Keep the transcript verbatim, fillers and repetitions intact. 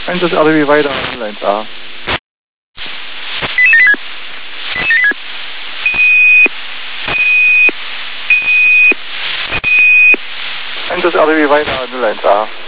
Einsatz R D W weiter, null eins A. Einsatz R D W weiter, null eins A.